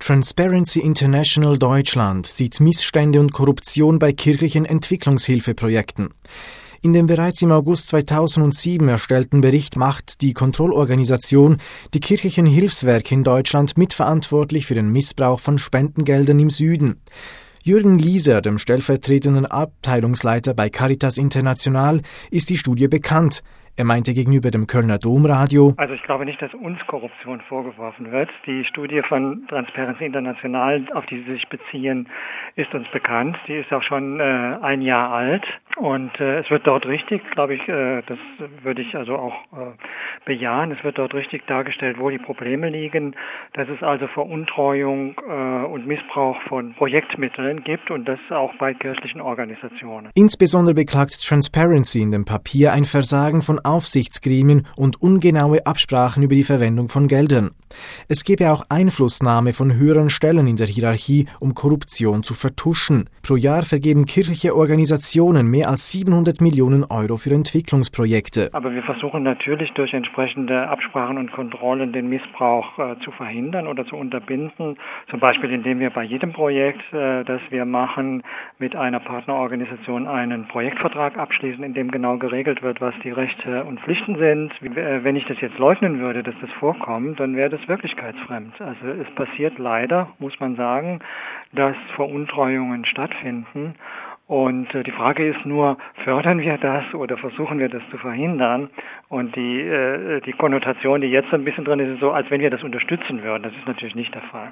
Transparency International Deutschland sieht Missstände und Korruption bei kirchlichen Entwicklungshilfeprojekten. In dem bereits im August 2007 erstellten Bericht macht die Kontrollorganisation die kirchlichen Hilfswerke in Deutschland mitverantwortlich für den Missbrauch von Spendengeldern im Süden. Jürgen Lieser, dem stellvertretenden Abteilungsleiter bei Caritas International, ist die Studie bekannt. Er meinte gegenüber dem Kölner Domradio: Also ich glaube nicht, dass uns Korruption vorgeworfen wird. Die Studie von Transparency International, auf die Sie sich beziehen, ist uns bekannt. Die ist auch schon ein Jahr alt und es wird dort richtig, glaube ich, das würde ich also auch bejahen, es wird dort richtig dargestellt, wo die Probleme liegen, dass es also Veruntreuung und Missbrauch von Projektmitteln gibt und das auch bei kirchlichen Organisationen. Insbesondere beklagt Transparency in dem Papier ein Versagen von Aufsichtsgremien und ungenaue Absprachen über die Verwendung von Geldern. Es gebe auch Einflussnahme von höheren Stellen in der Hierarchie, um Korruption zu vertuschen. Pro Jahr vergeben kirchliche Organisationen mehr als 700 Millionen Euro für Entwicklungsprojekte. Aber wir versuchen natürlich durch entsprechende Absprachen und Kontrollen den Missbrauch zu verhindern oder zu unterbinden. Zum Beispiel, indem wir bei jedem Projekt, das wir machen, mit einer Partnerorganisation einen Projektvertrag abschließen, in dem genau geregelt wird, was die Rechte und Pflichten sind. Wenn ich das jetzt leugnen würde, dass das vorkommt, dann wäre das wirklichkeitsfremd. Also es passiert leider, muss man sagen, dass Veruntreuungen stattfinden. Und die Frage ist nur, fördern wir das oder versuchen wir das zu verhindern? Und die Konnotation, die jetzt ein bisschen drin ist, ist so, als wenn wir das unterstützen würden. Das ist natürlich nicht der Fall.